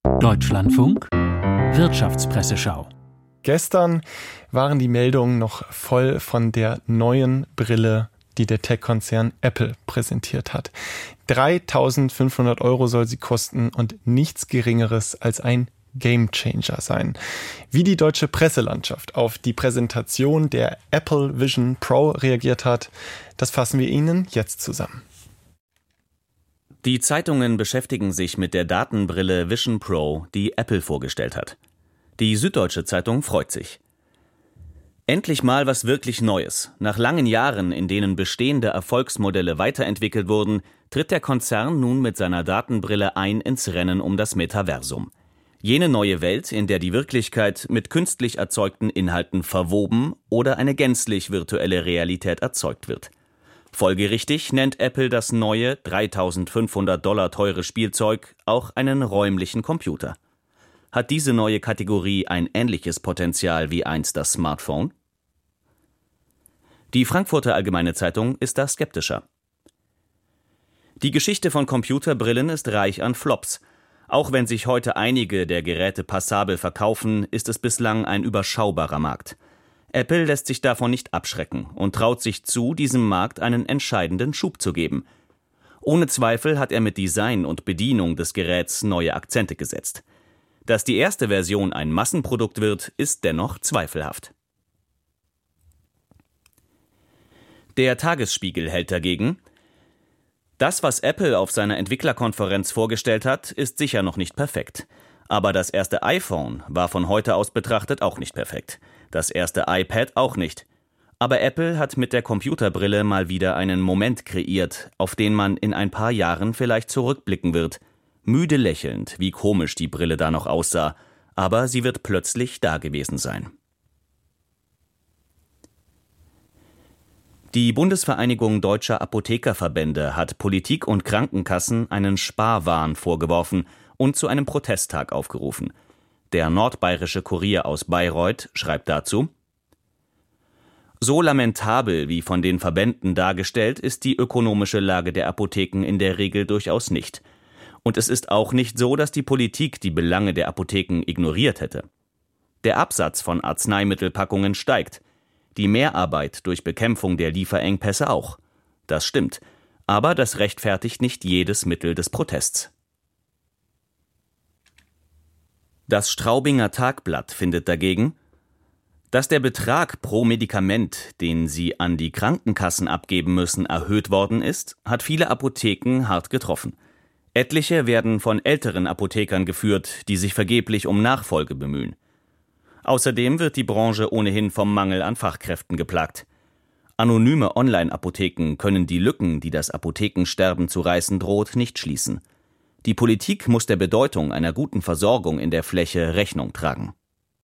Deutschlandfunk Wirtschaftspresseschau. Gestern waren die Meldungen noch voll von der neuen Brille, die der Tech-Konzern Apple präsentiert hat. 3.500 € soll sie kosten und nichts Geringeres als ein Gamechanger sein. Wie die deutsche Presselandschaft auf die Präsentation der Apple Vision Pro reagiert hat, das fassen wir Ihnen jetzt zusammen. Die Zeitungen beschäftigen sich mit der Datenbrille Vision Pro, die Apple vorgestellt hat. Die Süddeutsche Zeitung freut sich. Endlich mal was wirklich Neues. Nach langen Jahren, in denen bestehende Erfolgsmodelle weiterentwickelt wurden, tritt der Konzern nun mit seiner Datenbrille ein ins Rennen um das Metaversum. Jene neue Welt, in der die Wirklichkeit mit künstlich erzeugten Inhalten verwoben oder eine gänzlich virtuelle Realität erzeugt wird. Folgerichtig nennt Apple das neue, 3.500 $ teure Spielzeug auch einen räumlichen Computer. Hat diese neue Kategorie ein ähnliches Potenzial wie einst das Smartphone? Die Frankfurter Allgemeine Zeitung ist da skeptischer. Die Geschichte von Computerbrillen ist reich an Flops. Auch wenn sich heute einige der Geräte passabel verkaufen, ist es bislang ein überschaubarer Markt. Apple lässt sich davon nicht abschrecken und traut sich zu, diesem Markt einen entscheidenden Schub zu geben. Ohne Zweifel hat er mit Design und Bedienung des Geräts neue Akzente gesetzt. Dass die erste Version ein Massenprodukt wird, ist dennoch zweifelhaft. Der Tagesspiegel hält dagegen: Das, was Apple auf seiner Entwicklerkonferenz vorgestellt hat, ist sicher noch nicht perfekt. Aber das erste iPhone war von heute aus betrachtet auch nicht perfekt. Das erste iPad auch nicht. Aber Apple hat mit der Computerbrille mal wieder einen Moment kreiert, auf den man in ein paar Jahren vielleicht zurückblicken wird. Müde lächelnd, wie komisch die Brille da noch aussah. Aber sie wird plötzlich da gewesen sein. Die Bundesvereinigung Deutscher Apothekerverbände hat Politik und Krankenkassen einen Sparwahn vorgeworfen und zu einem Protesttag aufgerufen. Der Nordbayerische Kurier aus Bayreuth schreibt dazu: So lamentabel wie von den Verbänden dargestellt, ist die ökonomische Lage der Apotheken in der Regel durchaus nicht. Und es ist auch nicht so, dass die Politik die Belange der Apotheken ignoriert hätte. Der Absatz von Arzneimittelpackungen steigt. Die Mehrarbeit durch Bekämpfung der Lieferengpässe auch. Das stimmt. Aber das rechtfertigt nicht jedes Mittel des Protests. Das Straubinger Tagblatt findet dagegen, dass der Betrag pro Medikament, den sie an die Krankenkassen abgeben müssen, erhöht worden ist, hat viele Apotheken hart getroffen. Etliche werden von älteren Apothekern geführt, die sich vergeblich um Nachfolge bemühen. Außerdem wird die Branche ohnehin vom Mangel an Fachkräften geplagt. Anonyme Online-Apotheken können die Lücken, die das Apothekensterben zu reißen droht, nicht schließen. Die Politik muss der Bedeutung einer guten Versorgung in der Fläche Rechnung tragen.